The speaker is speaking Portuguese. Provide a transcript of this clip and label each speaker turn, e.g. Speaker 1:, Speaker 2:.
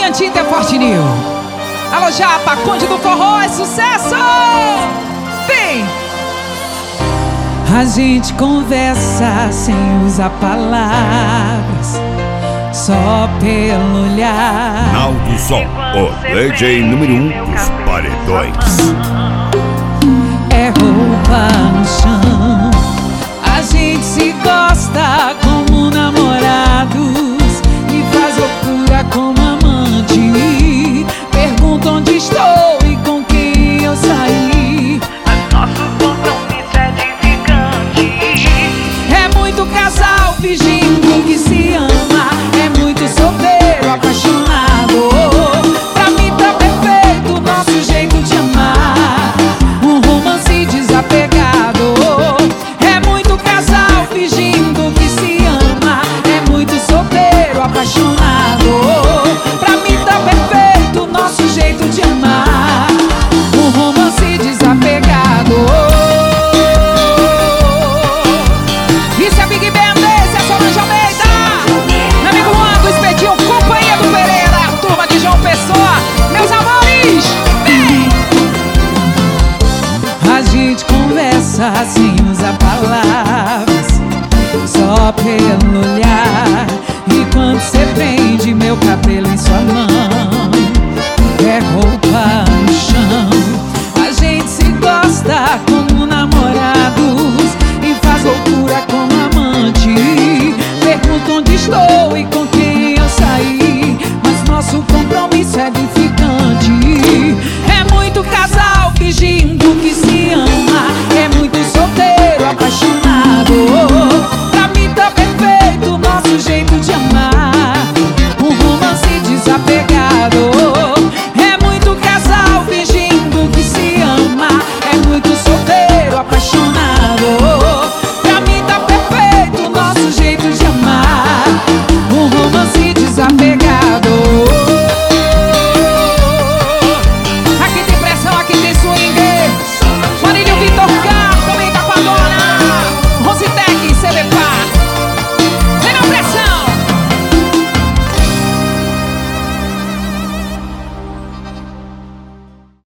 Speaker 1: Cantinho da Forte New. Alô, Japa, Conde do Forró, é sucesso! Vem!
Speaker 2: A gente conversa sem usar palavras, só pelo olhar.
Speaker 3: Naldo Som, o DJ número 1 dos paredões.
Speaker 2: É roupa no chão,